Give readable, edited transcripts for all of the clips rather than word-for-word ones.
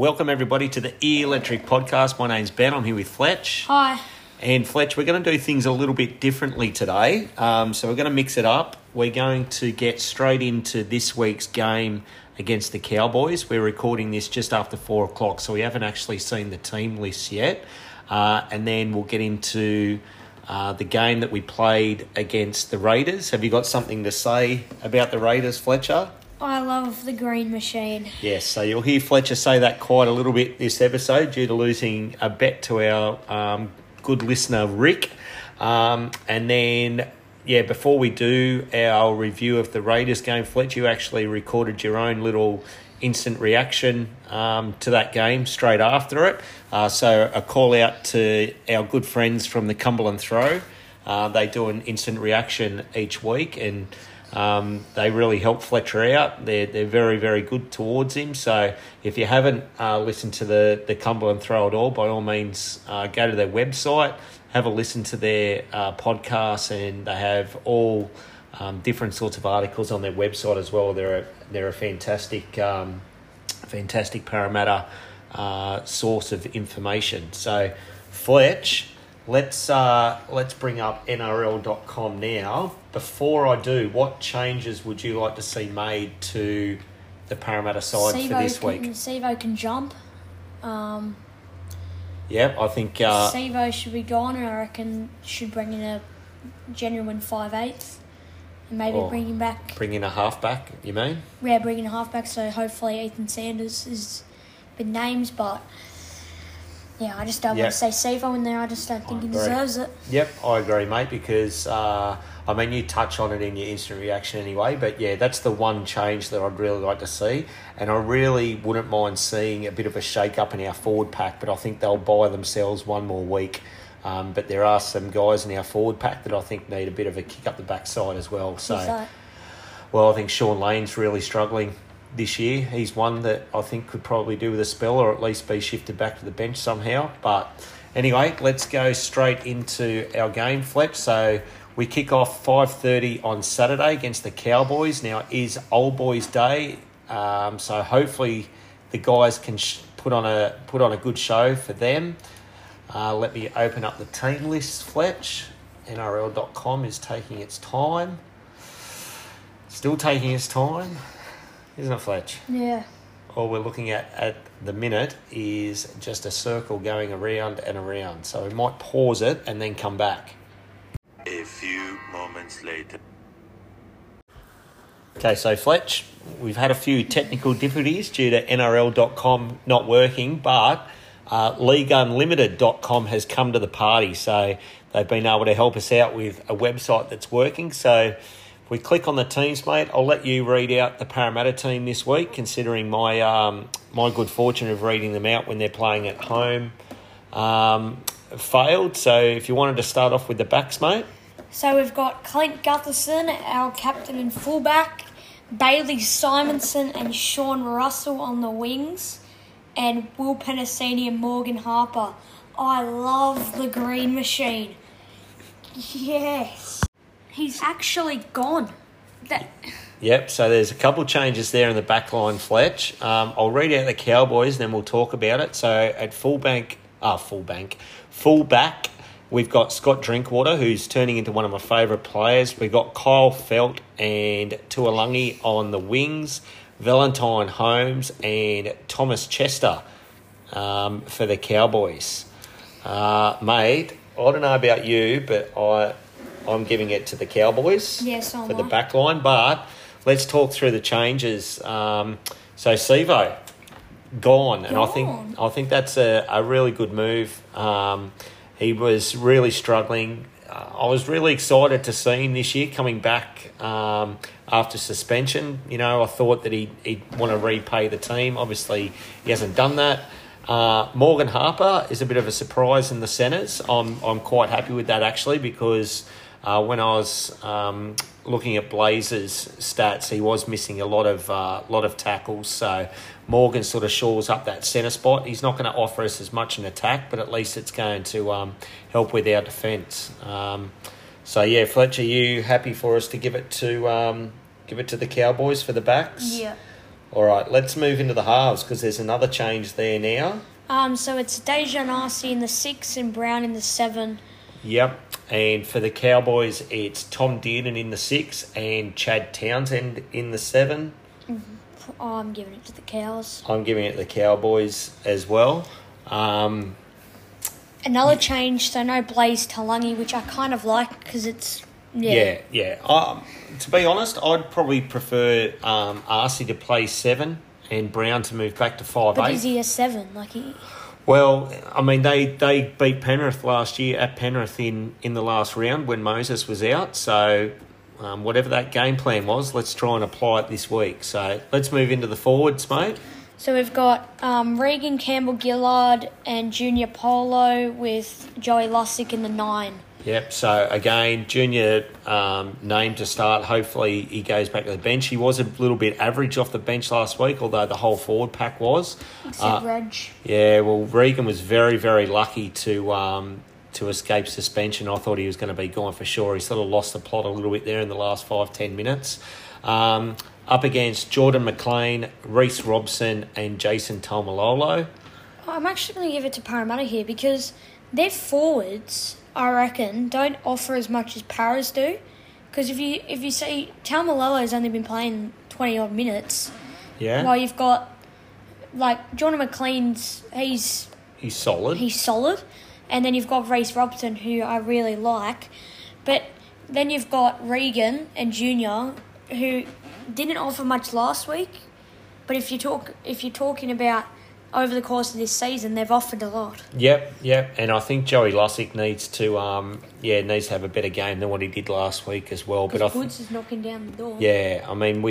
Welcome everybody to the E-Electric Podcast. My name's Ben. I'm here with Fletch. Hi. And Fletch, we're going to do things a little bit differently today. So we're going to mix it up. We're going to get straight into this week's game against the Cowboys. We're recording this just after 4 o'clock, so we haven't actually seen the team list yet. And then we'll get into the game that we played against the Raiders. Have you got something to say about the Raiders, Fletcher? I love the green machine. Yes, so you'll hear Fletcher say that quite a little bit this episode due to losing a bet to our good listener, Rick. And then, before we do our review of the Raiders game, Fletcher, you actually recorded your own little instant reaction to that game straight after it. So a call out to our good friends from the Cumberland Throw. They do an instant reaction each week, and they really help Fletcher out. They're very, very good towards him. So if you haven't listened to the Cumberland Throw at all, by all means, go to their website, have a listen to their podcast, and they have all different sorts of articles on their website as well. They're a fantastic Parramatta source of information. So Fletch, let's bring up NRL.com now. Before I do, what changes would you like to see made to the Parramatta side for this week? Sevo can jump. I think Sevo should be gone, and I reckon should bring in a genuine 5/8, and maybe bring him back. Bring in a halfback, you mean? Yeah, bring in a halfback. So hopefully Ethan Sanders has been named, but yeah, I just don't want to say Sevo in there. I just don't think he deserves it. Yep, I agree, mate, because you touch on it in your instant reaction anyway, but yeah, that's the one change that I'd really like to see, and I really wouldn't mind seeing a bit of a shake-up in our forward pack, but I think they'll buy themselves one more week. But there are some guys in our forward pack that I think need a bit of a kick up the backside as well. So, I think Sean Lane's really struggling this year. He's one that I think could probably do with a spell, or at least be shifted back to the bench somehow. But anyway, let's go straight into our game, Fletch. So we kick off 5:30 on Saturday against the Cowboys. Now, it is Old Boys Day, so hopefully the guys can put on a good show for them. Let me open up the team list, Fletch. NRL.com is taking its time. Still taking its time, isn't it, Fletch? Yeah. All we're looking at the minute is just a circle going around and around. So we might pause it and then come back. A few moments later. Okay, so Fletch, we've had a few technical difficulties due to NRL.com not working, but LeagueUnlimited.com has come to the party. So they've been able to help us out with a website that's working. So if we click on the teams, mate, I'll let you read out the Parramatta team this week, considering my good fortune of reading them out when they're playing at home failed. So if you wanted to start off with the backs, mate. So we've got Clint Gutherson, our captain and fullback, Bailey Simonson and Sean Russell on the wings, and Will Penasini and Morgan Harper. I love the green machine. Yes. He's actually gone. Yep, so there's a couple changes there in the back line, Fletch. I'll read out the Cowboys, then we'll talk about it. So at fullback, we've got Scott Drinkwater, who's turning into one of my favourite players. We've got Kyle Felt and Tuolangi on the wings, Valentine Holmes and Thomas Chester for the Cowboys. Mate, I don't know about you, but I'm giving it to the Cowboys for the back line. But let's talk through the changes. So Sevo, gone. And I think that's a really good move. He was really struggling. I was really excited to see him this year coming back after suspension. You know, I thought that he'd want to repay the team. Obviously, he hasn't done that. Morgan Harper is a bit of a surprise in the centres. I'm quite happy with that, actually, because when I was looking at Blazers' stats, he was missing a lot of tackles. So Morgan sort of shores up that centre spot. He's not going to offer us as much in attack, but at least it's going to help with our defence. So yeah, Fletcher, are you happy for us to give it to the Cowboys for the backs? Yeah. All right, let's move into the halves because there's another change there now. So it's Dejan Arce in the 6 and Brown in the 7. Yep. And for the Cowboys, it's Tom Dearden in the 6 and Chad Townsend in the 7. I'm giving it to the Cows. I'm giving it the Cowboys as well. Another change, so no Blaze Talangi, which I kind of like because it's... Yeah. To be honest, I'd probably prefer Arce to play 7 and Brown to move back to 5'8". But is he a 7? Well, I mean, they beat Penrith last year at Penrith in the last round when Moses was out. So whatever that game plan was, let's try and apply it this week. So let's move into the forwards, mate. So we've got Regan Campbell-Gillard and Junior Polo with Joey Lussick in the 9. Yep, so again, Junior named to start. Hopefully he goes back to the bench. He was a little bit average off the bench last week, although the whole forward pack was. Except Reg. Yeah, well, Regan was very, very lucky to escape suspension. I thought he was going to be gone for sure. He sort of lost the plot a little bit there in the last 5-10 minutes. Up against Jordan McLean, Reece Robson and Jason Taumalolo. I'm actually going to give it to Parramatta here because their forwards, I reckon, don't offer as much as Paras do. Because if you see, Taumalolo's only been playing 20-odd minutes. Yeah. While you've got, Jordan McLean's, he's solid. He's solid. And then you've got Reece Robson, who I really like. But then you've got Regan and Junior, who didn't offer much last week. But if you're talking about over the course of this season, they've offered a lot. Yep. And I think Joey Lussick needs to have a better game than what he did last week as well. But Woods is knocking down the door. Yeah, I mean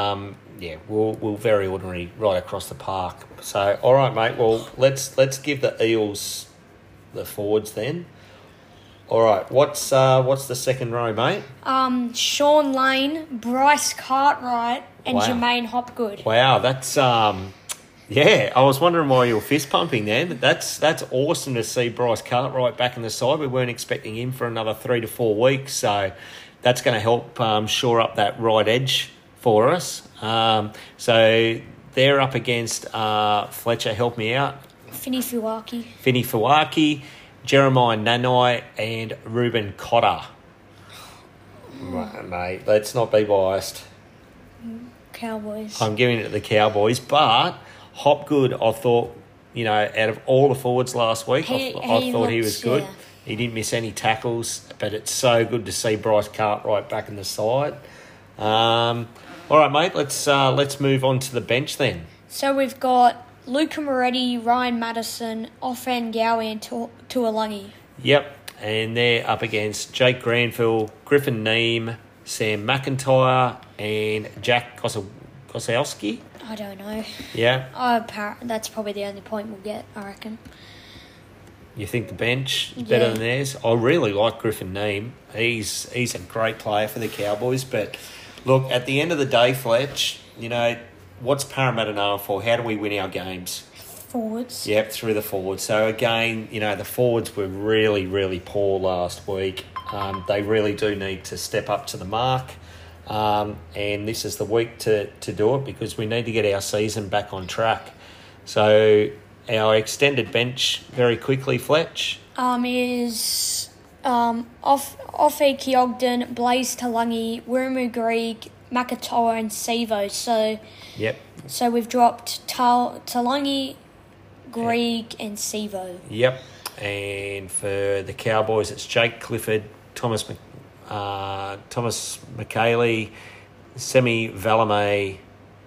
we're very ordinary right across the park. So all right, mate. Well, let's give the Eels the forwards then. All right, what's the second row, mate? Sean Lane, Bryce Cartwright, and Jermaine Hopgood. Wow, that's yeah, I was wondering why you were fist pumping there, but that's awesome to see Bryce Cartwright back in the side. We weren't expecting him for another 3 to 4 weeks, so that's going to help shore up that right edge for us. So they're up against Fletcher. Help me out. Finny Fuaki, Jeremiah Nanai, and Ruben Cotter. Right, mate, let's not be biased. Cowboys. I'm giving it to the Cowboys, but Hopgood, I thought, out of all the forwards last week, I thought he was good. Yeah. He didn't miss any tackles, but it's so good to see Bryce Cartwright back in the side. All right, mate, let's move on to the bench then. So we've got Luca Moretti, Ryan Madison, Ofen Gowie and Tuolangi. Yep, and they're up against Jake Granville, Griffin Neem, Sam McIntyre, and Jack Kosowski. I don't know. Yeah. That's probably the only point we'll get, I reckon. You think the bench is better than theirs? I really like Griffin Neem. He's a great player for the Cowboys. But, look, at the end of the day, Fletch, what's Parramatta known for? How do we win our games? Forwards. Yep, through the forwards. So, again, the forwards were really, really poor last week. They really do need to step up to the mark. And this is the week to do it because we need to get our season back on track. So our extended bench, very quickly, Fletch. Is Ofe Ogden, Blaze Talangi, Wiramu Greig, Makatoa and Sivo. So we've dropped Talangi, Greig and Sivo. Yep. And for the Cowboys, it's Jake Clifford, Thomas McKaylee, Semi Valame,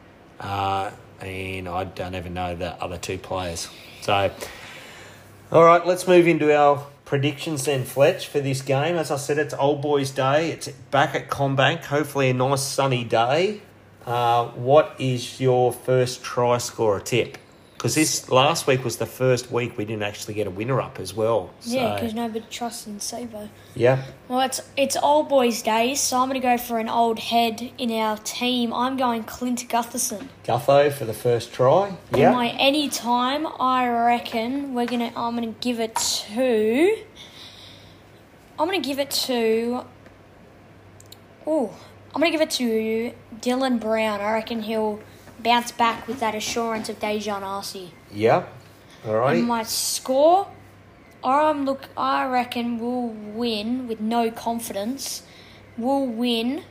and I don't even know the other two players. So, all right, let's move into our predictions then, Fletch, for this game. As I said, it's Old Boys Day. It's back at CommBank, hopefully a nice sunny day. What is your first try scorer tip? Because this last week was the first week we didn't actually get a winner up as well. Yeah, because nobody trusts in Sabo. Yeah. Well, it's Old Boys Day, so I'm going to go for an old head in our team. I'm going Clint Gutherson. Gutho for the first try. Yeah. My any time, I reckon I'm going to give it to. I'm going to give it to Dylan Brown. I reckon he'll bounce back with that assurance of Dejan Arce. Yeah. All And right. my score, I reckon we'll win with no confidence. We'll win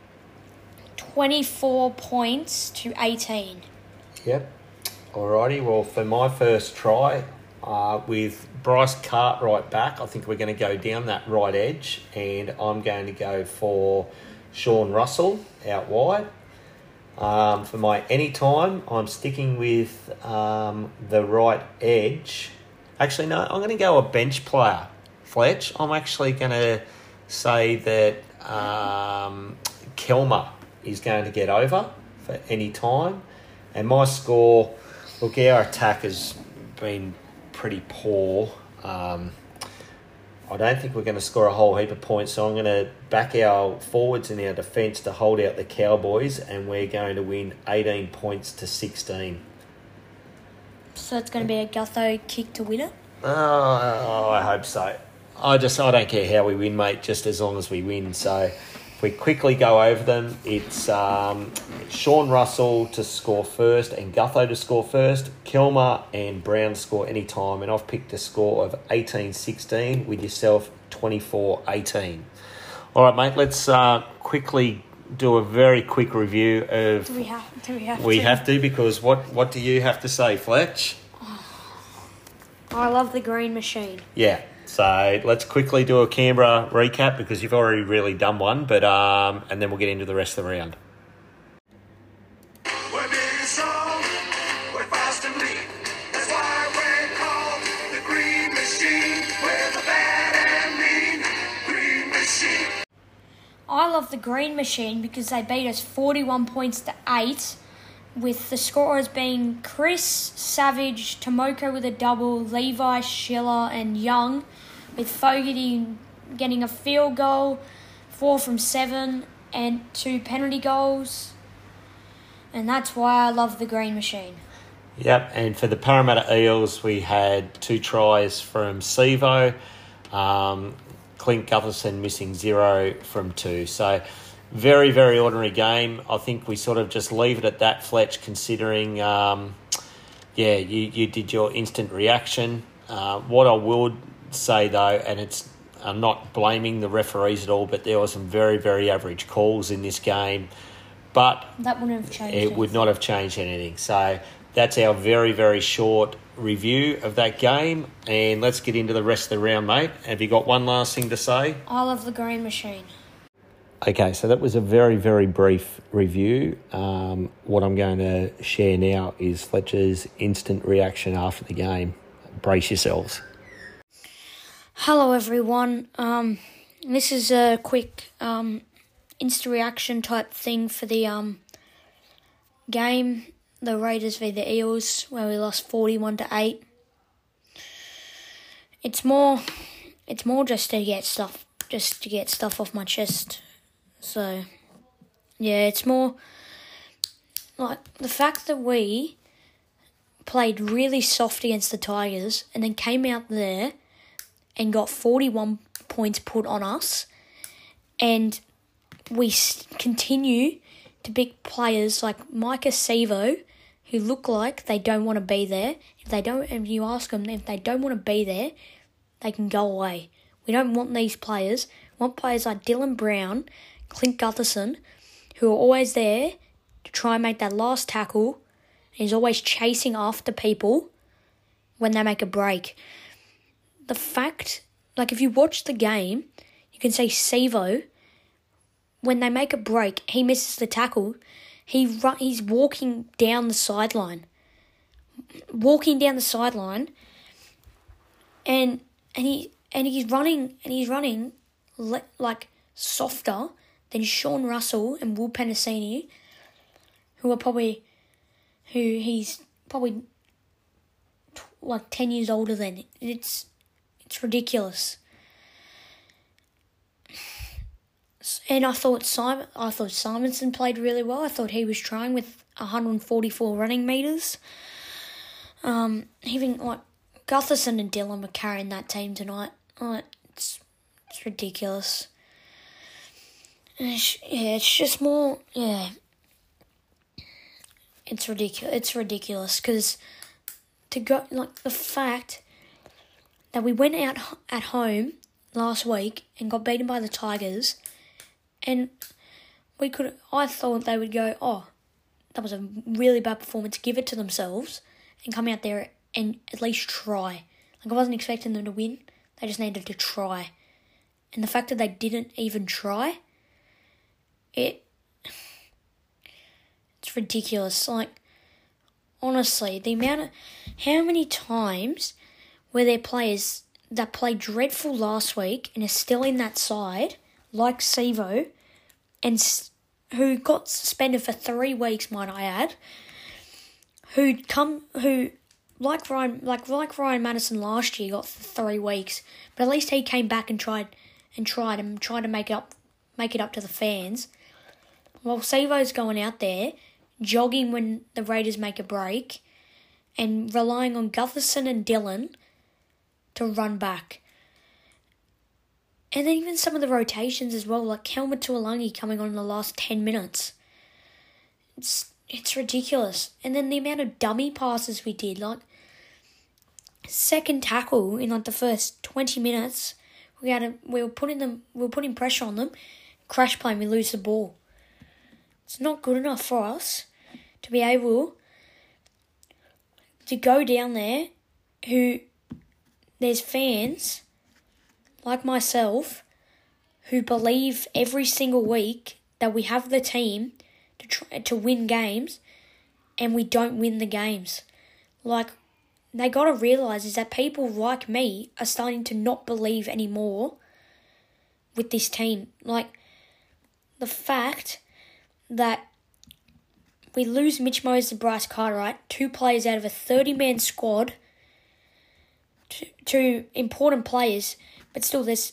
24 points to 18. Yep. Alrighty. Well, for my first try, with Bryce Cartwright back, I think we're going to go down that right edge, and I'm going to go for Sean Russell out wide. For my anytime, I'm sticking with the right edge. Actually, no, I'm going to go a bench player, Fletch. I'm actually going to say that Kelmer is going to get over for any time. And my score, look, our attack has been pretty poor. I don't think we're going to score a whole heap of points, so I'm going to back our forwards and our defence to hold out the Cowboys, and we're going to win 18 points to 16. So it's going to be a Gutho kick to win it? Oh, I hope so. I don't care how we win, mate, just as long as we win. So if we quickly go over them, it's Sean Russell to score first and Gutho to score first. Kilmer and Brown score any time, and I've picked a score of 18-16 with yourself 24-18. All right, mate, let's quickly do a very quick review of... Do we have to? We have to, because what do you have to say, Fletch? I love the green machine. Yeah, so let's quickly do a Canberra recap, because you've already really done one, but and then we'll get into the rest of the round. We're big and strong, we're fast and lean. That's why we're called the Green Machine. We're the bad and mean Green Machine. I love the green machine because they beat us 41 points to 8, with the scorers being Chris, Savage, Tomoko with a double, Levi, Schiller and Young, with Fogarty getting a field goal, 4 from 7 and 2 penalty goals. And that's why I love the green machine. Yep, and for the Parramatta Eels, we had 2 tries from Sevo, Clint Gutherson missing 0 from 2. So very, very ordinary game. I think we sort of just leave it at that, Fletch, considering, you did your instant reaction. What I would say, though, and I'm not blaming the referees at all, but there were some very, very average calls in this game. But That wouldn't have changed it would not have changed anything. So that's our very, very short review of that game. And let's get into the rest of the round, mate. Have you got one last thing to say? I love the green machine. Okay, so that was a very, very brief review. What I'm going to share now is Fletcher's instant reaction after the game. Brace yourselves. Hello everyone. This is a quick instant reaction type thing for the game, the Raiders v the Eels, where we lost 41 to 8. It's more just to get stuff off my chest. So yeah, it's more like the fact that we played really soft against the Tigers and then came out there and got 41 points put on us, and we continue to pick players like Micah Sevo, who look like they don't want to be there. If you ask them if they don't want to be there, they can go away. We don't want these players. We want players like Dylan Brown, Clint Gutherson, who are always there to try and make that last tackle, and he's always chasing after people when they make a break. The fact, like if you watch the game, you can say Sevo, when they make a break, he misses the tackle. He's walking down the sideline. And he's running like softer than Sean Russell and Will Penasini, he's probably like 10 years older than. It's ridiculous. And I thought Simonson played really well. I thought he was trying with 144 running meters. Even like Gutherson and Dillon were carrying that team tonight. It's ridiculous. It's just more, yeah. It's ridiculous. It's ridiculous because to go the fact that we went out at home last week and got beaten by the Tigers, and I thought they would go, oh, that was a really bad performance. Give it to themselves and come out there and at least try. I wasn't expecting them to win. They just needed to try, and the fact that they didn't even try, it's ridiculous. Honestly, how many times were there players that played dreadful last week and are still in that side, like Sivo, and who got suspended for 3 weeks, might I add, like Ryan Madison last year got 3 weeks, but at least he came back and tried to make it up to the fans. While Sivo's going out there, jogging when the Raiders make a break, and relying on Gutherson and Dillon to run back. And then even some of the rotations as well, like Kelma Tuolangi coming on in the last 10 minutes. It's ridiculous. And then the amount of dummy passes we did, second tackle in the first 20 minutes, we were putting pressure on them, crash play and we lose the ball. It's not good enough for us to be able to go down there there's fans like myself who believe every single week that we have the team to win games, and we don't win the games. They got to realise is that people like me are starting to not believe anymore with this team. The fact that we lose Mitch Moses and Bryce Cartwright, 2 players out of a 30-man squad, to important players, but still there's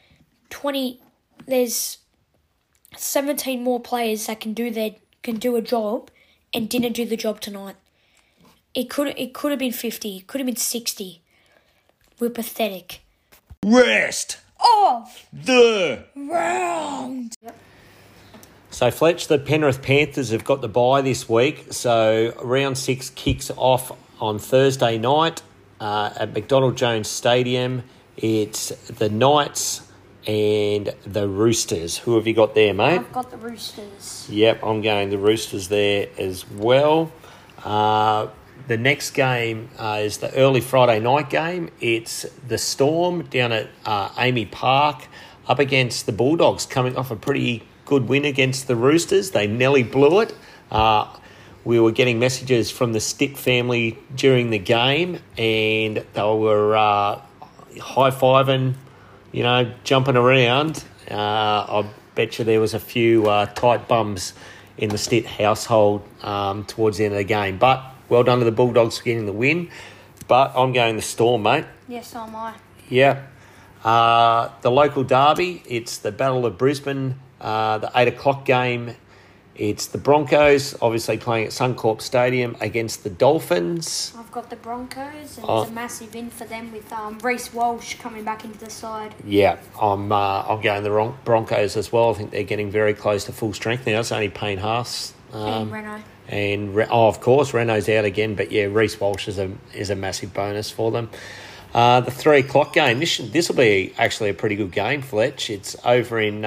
17 more players that can do a job and didn't do the job tonight. It could have been 50, it could have been 60. We're pathetic. Rest Off the round. Yep. So, Fletch, the Penrith Panthers have got the bye this week. So, round 6 kicks off on Thursday night at McDonald Jones Stadium. It's the Knights and the Roosters. Who have you got there, mate? I've got the Roosters. Yep, I'm going the Roosters there as well. The next game is the early Friday night game. It's the Storm down at Amy Park up against the Bulldogs, coming off a pretty good win against the Roosters. They nearly blew it. We were getting messages from the Stick family during the game, and they were high-fiving, jumping around. I bet you there was a few tight bums in the Stitt household towards the end of the game. But well done to the Bulldogs for getting the win. But I'm going the Storm, mate. Yes, so am I. Yeah. The local derby, it's the Battle of Brisbane, the 8 o'clock game. It's the Broncos, obviously playing at Suncorp Stadium against the Dolphins. I've got the Broncos, and it's a massive win for them with Reece Walsh coming back into the side. Yeah, I'm going the Broncos as well. I think they're getting very close to full strength now. It's only Payne Haas. And Renault. Of course, Renault's out again. But, yeah, Reece Walsh is a massive bonus for them. The 3 o'clock game, this will be actually a pretty good game, Fletch. It's over in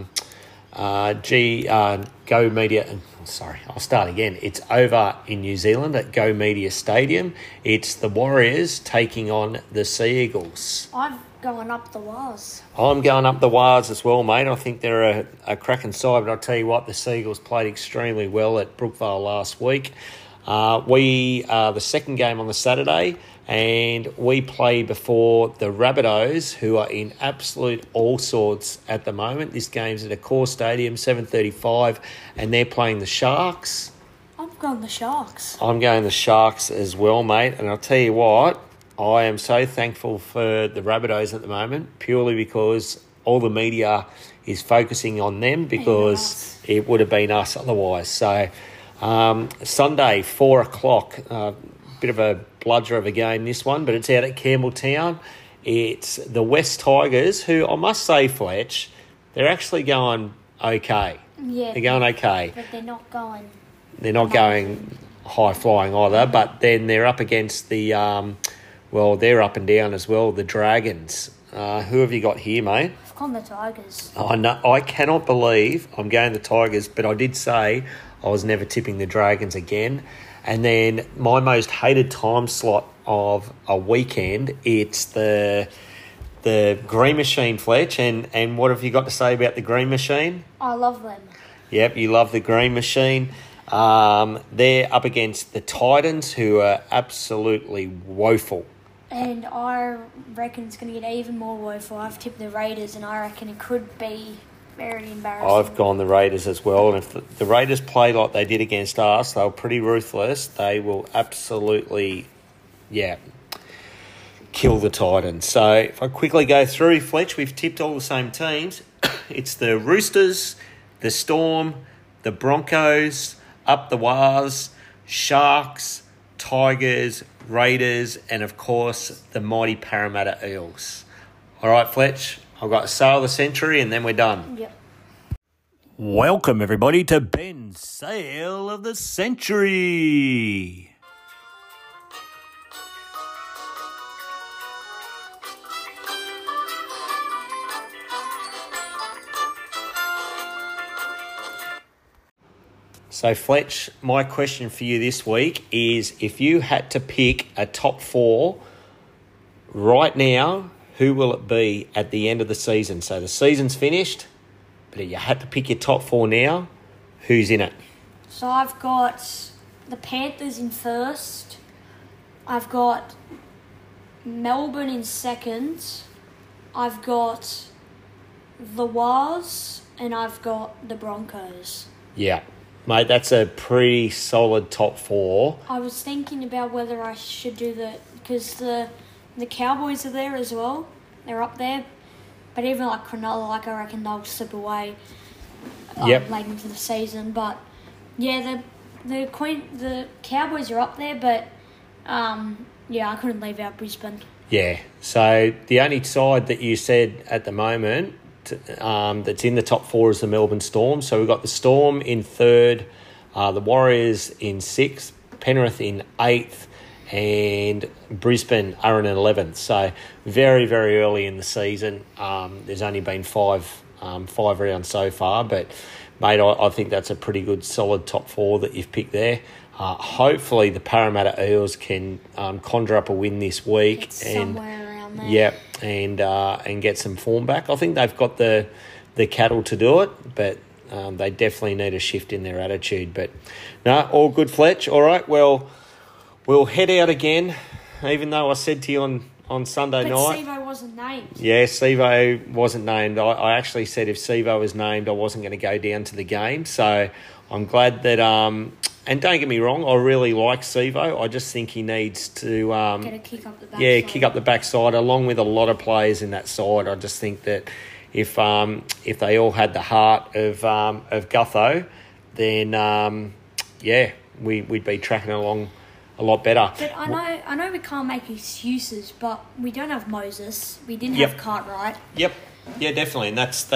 Go Media. Sorry, I'll start again. It's over in New Zealand at Go Media Stadium. It's the Warriors taking on the Sea Eagles. I'm going up the Wars. I'm going up the Wars as well, mate. I think they're a cracking side, but I'll tell you what, the Sea Eagles played extremely well at Brookvale last week. We are the second game on the Saturday, and we play before the Rabbitohs, who are in absolute all sorts at the moment. This game's at Accor Stadium, 7:35, and they're playing the Sharks. I'm going the Sharks. I'm going the Sharks as well, mate. And I'll tell you what, I am so thankful for the Rabbitohs at the moment, purely because all the media is focusing on them, because it would have been us otherwise. So Sunday, 4 o'clock, bit of a bludger of a game, this one, but it's out at Campbelltown. It's the West Tigers, who I must say, Fletch, they're actually going okay. Yeah. They're going okay. But they're not going... They're not going high flying either. But then they're up against the they're up and down as well. The Dragons. Who have you got here, mate? I've gone the Tigers. I cannot believe I'm going the Tigers, but I did say I was never tipping the Dragons again. And then my most hated time slot of a weekend, it's the Green Machine, Fletch. And what have you got to say about the Green Machine? I love them. Yep, you love the Green Machine. They're up against the Titans, who are absolutely woeful. And I reckon it's going to get even more woeful. I've tipped the Raiders, and I reckon it could be very embarrassing. I've gone the Raiders as well. And if the Raiders play like they did against us, they were pretty ruthless. They will absolutely, kill the Titans. So if I quickly go through, Fletch, we've tipped all the same teams. It's the Roosters, the Storm, the Broncos, up the Waz, Sharks, Tigers, Raiders, and of course the mighty Parramatta Eels. All right, Fletch, I've got Sale of the Century and then we're done. Yep. Welcome everybody to Ben's Sale of the Century. So, Fletch, my question for you this week is, if you had to pick a top 4 right now, who will it be at the end of the season? So the season's finished, but if you had to pick your top 4 now, who's in it? So I've got the Panthers in first. I've got Melbourne in second. I've got the Waz, and I've got the Broncos. Yeah. Mate, that's a pretty solid top 4. I was thinking about whether I should do because the Cowboys are there as well. They're up there. But even like Cronulla, I reckon they'll slip away Yep. late into the season. But yeah, the Cowboys are up there, but I couldn't leave out Brisbane. Yeah. So the only side that you said at the moment that's in the top 4 is the Melbourne Storm. So we've got the Storm in 3rd, the Warriors in 6th, Penrith in 8th, and Brisbane are in 11th. So very, very early in the season. There's only been 5 rounds so far, but mate, I think that's a pretty good solid top 4 that you've picked there. Hopefully the Parramatta Eels can conjure up a win this week. It's somewhere around there. Yep, and get some form back. I think they've got the cattle to do it, but they definitely need a shift in their attitude. But no, all good, Fletch. All right, well, we'll head out again, even though I said to you on Sunday But night. Sivo wasn't named. Yeah, Sivo wasn't named. I actually said if Sivo was named, I wasn't going to go down to the game. So I'm glad that... and don't get me wrong, I really like Sivo. I just think he needs to... Get a kick up the backside. Yeah, kick up the backside, along with a lot of players in that side. I just think that if they all had the heart of Gutho, then we'd be tracking along a lot better. But I know we can't make excuses, but we don't have Moses. We didn't Yep. have Cartwright. Yep, yeah, definitely, and that's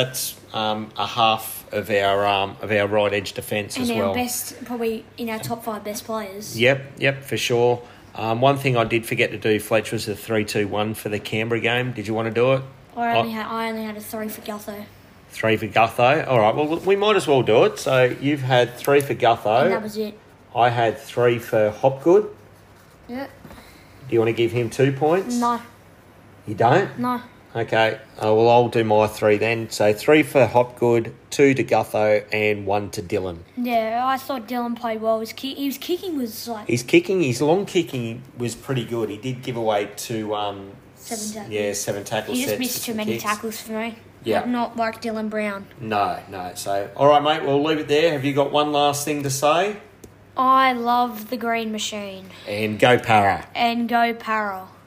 a half of our right edge defence as And well. our best, probably in our top 5 best players. Yep, for sure. One thing I did forget to do, Fletch, was the 3-2-1 for the Canberra game. Did you want to do it? I only had a 3 for Gutho. 3 for Gutho. All right, well, we might as well do it. So you've had 3 for Gutho. And that was it. I had 3 for Hopgood. Yeah. Do you want to give him 2 points? No. You don't? No. Okay. Well, I'll do my 3 then. So 3 for Hopgood, 2 to Gutho, and 1 to Dylan. Yeah, I thought Dylan played well. His kicking was like... His long kicking was pretty good. He did give away 2... 7 tackles. Yeah, 7 tackles. He just missed too many tackles for me. Yeah. Not like Dylan Brown. No. So, all right, mate, we'll leave it there. Have you got one last thing to say? I love the Green Machine. And go Para. And go Para.